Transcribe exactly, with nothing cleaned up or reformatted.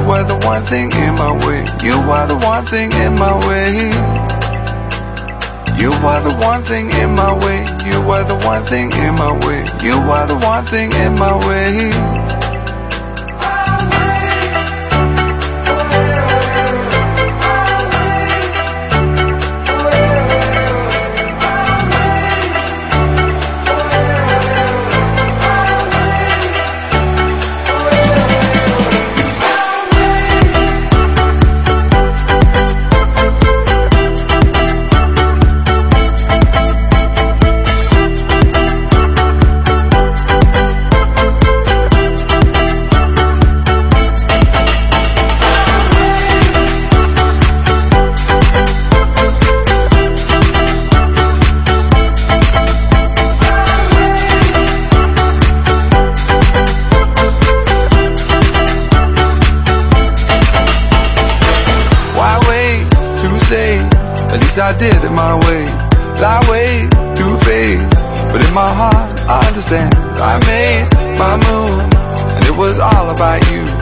were the one thing in my way. You were the one thing in my way. You were the one thing in my way. You were the one thing in my way. You were the one thing in my way. At least I did it my way. I wait to fade, but in my heart I understand. I made my move, and it was all about you.